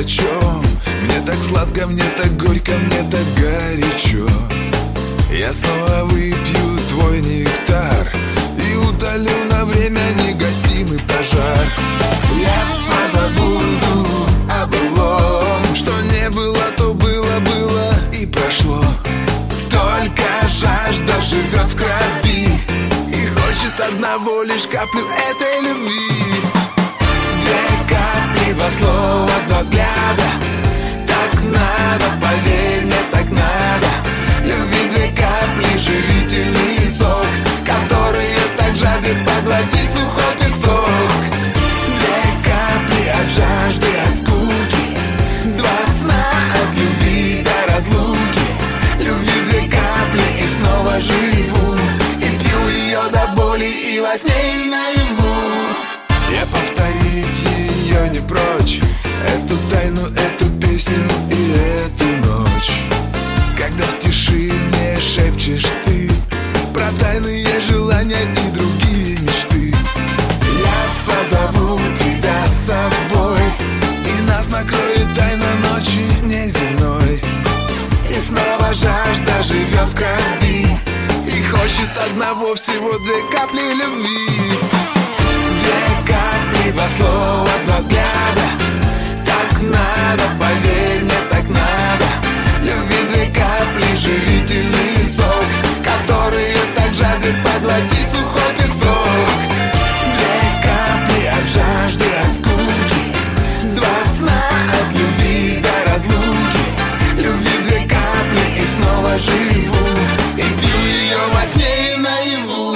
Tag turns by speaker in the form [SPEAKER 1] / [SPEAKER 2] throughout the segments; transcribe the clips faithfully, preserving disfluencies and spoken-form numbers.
[SPEAKER 1] о чем. Мне так сладко, мне так горько, мне так горячо. Я снова выпью твой нектар и утолю на время негасимый пожар. Я позабуду о былом, что не было, то было, было и прошло. Только жажда живет в крови и хочет одного лишь каплю этой любви. Две капли, два слова, два взгляда. Так надо, поверь мне, так надо. Любви две капли, живительный сок, которые так жаждет поглотить сухой песок. Две капли от жажды, от скуки, два сна от любви до разлуки. Любви две капли и снова живу, и пью ее до боли и во сне, и наяву. Я повторить ее не прочь, эту тайну, эту песню и эту ночь. Когда в тиши мне шепчешь ты про тайные желания и другие мечты, я позову тебя с собой, и нас накроет тайна ночи неземной. И снова жажда живет в крови и хочет одного, всего две капли любви. Две капли, два слова, два взгляда. Так надо, поверь мне, так надо. Любви две капли, живительный сок, которые так жаждет поглотить сухой песок. Две капли от жажды, от скуки, два сна от любви до разлуки. Любви две капли и снова живу, и пью ее во сне и наяву.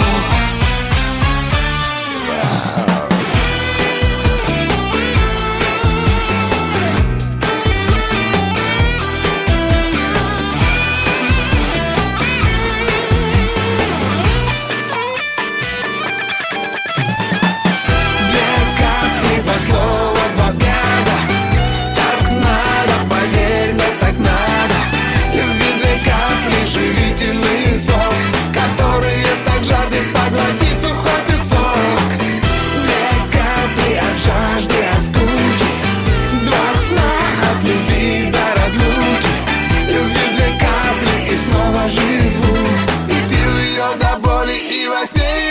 [SPEAKER 1] Живу и пью ее до боли и во сне.